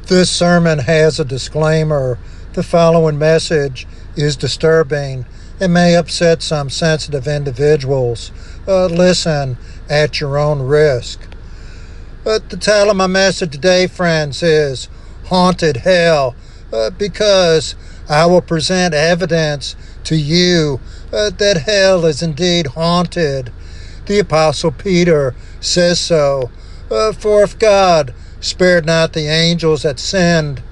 This sermon has a disclaimer. The following message is disturbing and may upset some sensitive individuals. Listen at your own risk. The title of my message today, friends, is Haunted Hell, because I will present evidence to you that hell is indeed haunted. The Apostle Peter says so. For if God spared not the angels that sinned,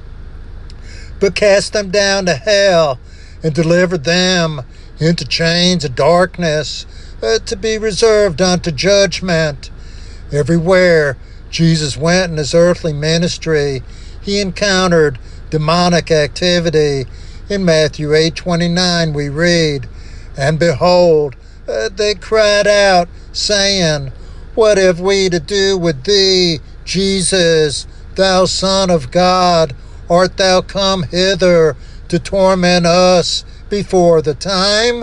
but cast them down to hell and delivered them into chains of darkness, to be reserved unto judgment. Everywhere Jesus went in his earthly ministry, he encountered demonic activity. In Matthew 8:29 we read, "And behold, they cried out, saying, What have we to do with thee, Jesus, thou Son of God? Art thou come hither to torment us before the time?"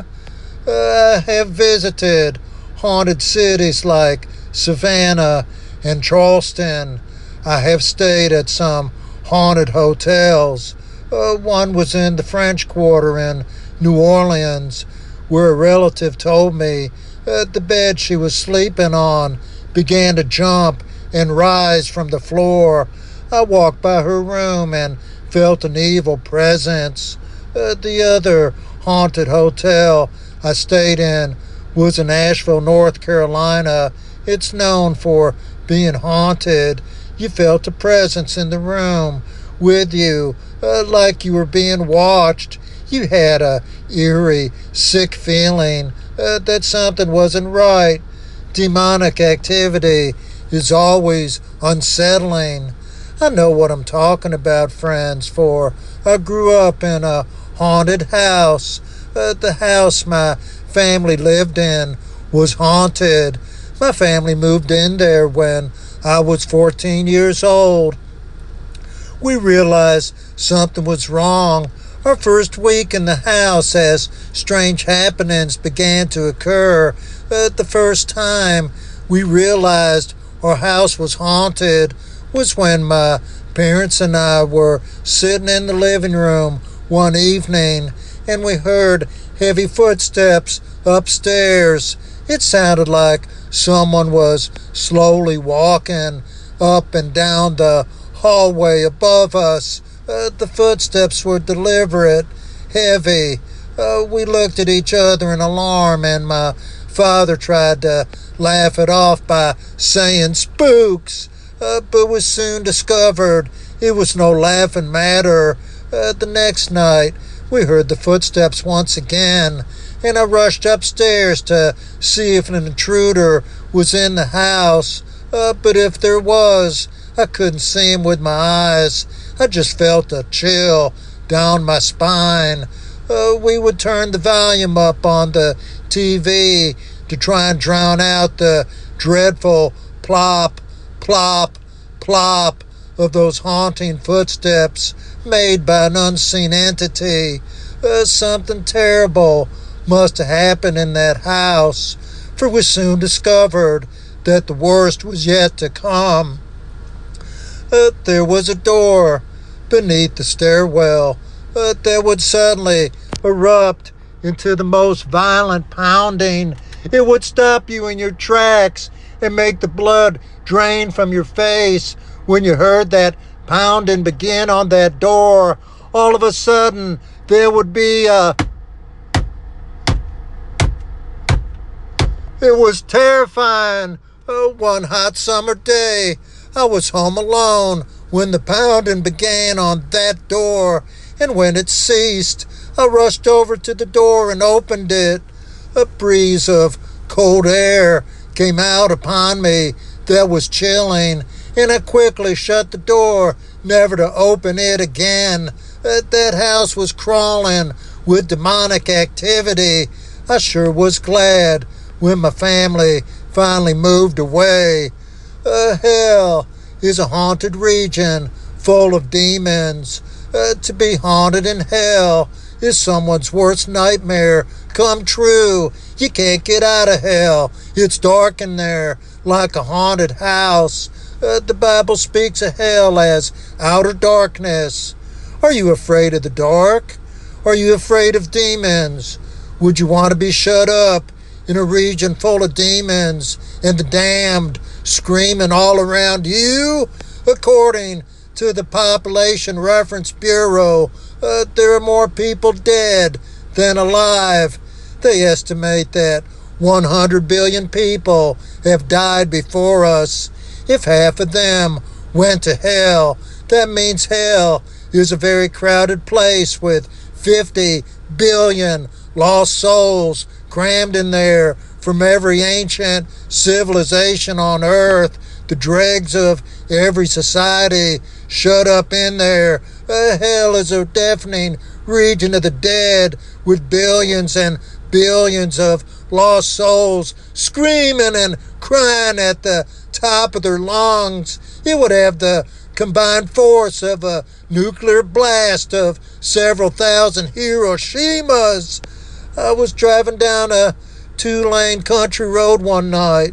I have visited haunted cities like Savannah and Charleston. I have stayed at some haunted hotels. One was in the French Quarter in New Orleans, where a relative told me the bed she was sleeping on began to jump and rise from the floor. I walked by her room and felt an evil presence. The other haunted hotel I stayed in was in Asheville, North Carolina. It's known for being haunted. You felt a presence in the room with you, like you were being watched. You had a eerie, sick feeling that something wasn't right. Demonic activity is always unsettling. I know what I'm talking about, friends, for I grew up in a haunted house. The house my family lived in was haunted. My family moved in there when I was 14 years old. We realized something was wrong our first week in the house as strange happenings began to occur. The first time we realized our house was haunted was when my parents and I were sitting in the living room one evening and we heard heavy footsteps upstairs. It sounded like someone was slowly walking up and down the hallway above us. The footsteps were deliberate, heavy. We looked at each other in alarm, and my father tried to laugh it off by saying spooks, but was soon discovered it was no laughing matter. The next night, we heard the footsteps once again, and I rushed upstairs to see if an intruder was in the house, but if there was, I couldn't see him with my eyes. I just felt a chill down my spine. We would turn the volume up on the TV to try and drown out the dreadful plop, plop, plop of those haunting footsteps made by an unseen entity. Something terrible must have happened in that house, for we soon discovered that the worst was yet to come. There was a door beneath the stairwell that would suddenly erupt into the most violent pounding. It would stop you in your tracks and make the blood drain from your face when you heard that pounding begin on that door. All of a sudden, there would be a... It was terrifying. One hot summer day, I was home alone when the pounding began on that door, and when it ceased, I rushed over to the door and opened it. A breeze of cold air came out upon me that was chilling, and I quickly shut the door, never to open it again. That house was crawling with demonic activity. I sure was glad when my family finally moved away. Hell is a haunted region full of demons. To be haunted in hell is someone's worst nightmare come true. You can't get out of hell. It's dark in there like a haunted house. The Bible speaks of hell as outer darkness. Are you afraid of the dark? Are you afraid of demons? Would you want to be shut up in a region full of demons and the damned screaming all around you? According to the Population Reference Bureau, there are more people dead than alive. They estimate that 100 billion people have died before us. If half of them went to hell, that means hell is a very crowded place with 50 billion lost souls crammed in there from every ancient civilization on earth, the dregs of every society shut up in there. Hell is a deafening region of the dead with billions and billions of lost souls screaming and crying at the top of their lungs. It would have the combined force of a nuclear blast of several thousand Hiroshimas. I was driving down a 2-lane country road one night,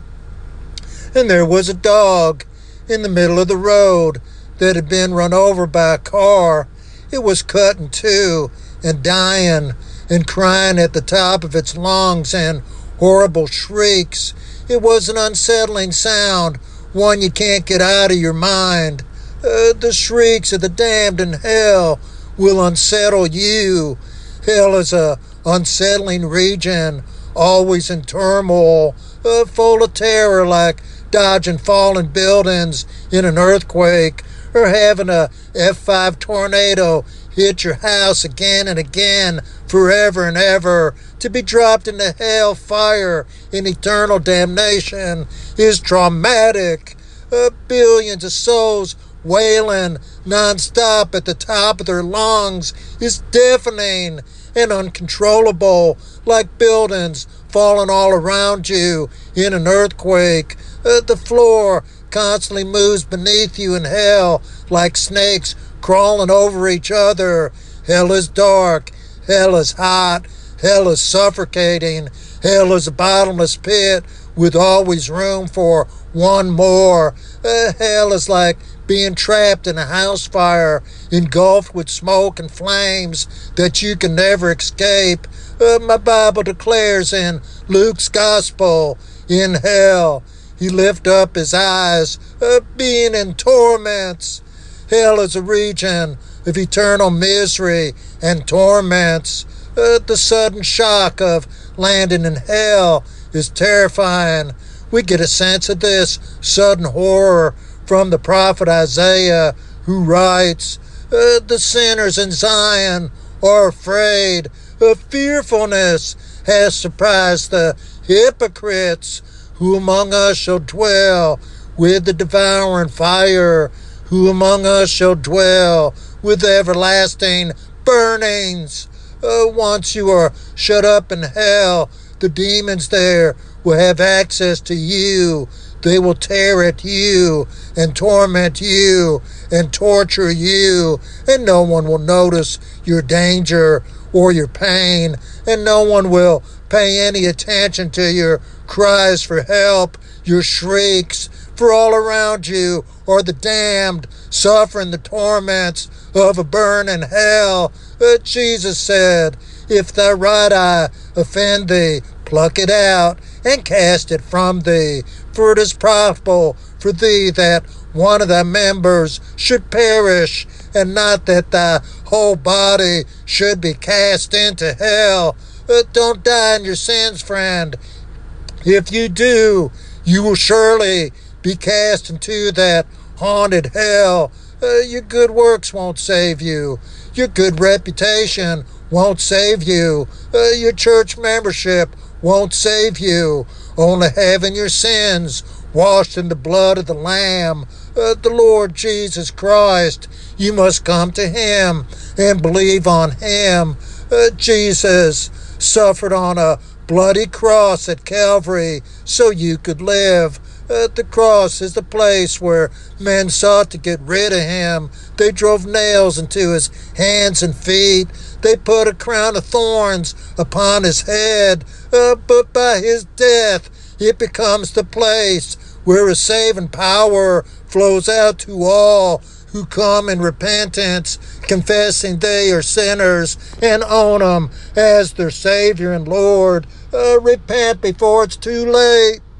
and there was a dog in the middle of the road that had been run over by a car. It was cut in two and dying and crying at the top of its lungs and horrible shrieks. It was an unsettling sound, one you can't get out of your mind. The shrieks of the damned in hell will unsettle you. Hell is a unsettling region, always in turmoil, full of terror, like dodging fallen buildings in an earthquake, or having a F5 tornado hit your house again and again, forever and ever. To be dropped into hell fire in eternal damnation is traumatic. Billions of souls wailing non-stop at the top of their lungs is deafening and uncontrollable, like buildings falling all around you in an earthquake. The floor constantly moves beneath you in hell, like snakes crawling over each other. Hell is dark. Hell is hot. Hell is suffocating. Hell is a bottomless pit with always room for one more. Hell is like being trapped in a house fire, engulfed with smoke and flames that you can never escape. My Bible declares in Luke's Gospel, in hell he lift up his eyes, being in torments. Hell is a region of eternal misery and torments. The sudden shock of landing in hell is terrifying. We get a sense of this sudden horror from the prophet Isaiah, who writes, the sinners in Zion are afraid. Fearfulness has surprised the hypocrites. Who among us shall dwell with the devouring fire? Who among us shall dwell with everlasting burnings? Once you are shut up in hell, the demons there will have access to you. They will tear at you and torment you and torture you, and no one will notice your danger or your pain, and no one will pay any attention to your cries for help, your shrieks, for all around you are the damned, suffering the torments of a burning hell. Jesus said, if thy right eye offend thee, pluck it out and cast it from thee. For it is profitable for thee that one of thy members should perish, and not that thy whole body should be cast into hell. Don't die in your sins, friend. If you do, you will surely be cast into that haunted hell. Your good works won't save you. Your good reputation won't save you. Your church membership won't save you. Only having your sins washed in the blood of the Lamb, the Lord Jesus Christ, you must come to Him and believe on Him. Jesus suffered on a bloody cross at Calvary so you could live. The cross is the place where men sought to get rid of Him. They drove nails into His hands and feet. They put a crown of thorns upon His head. But by His death, it becomes the place where His saving power flows out to all who come in repentance, confessing they are sinners and own Him as their Savior and Lord. Repent before it's too late.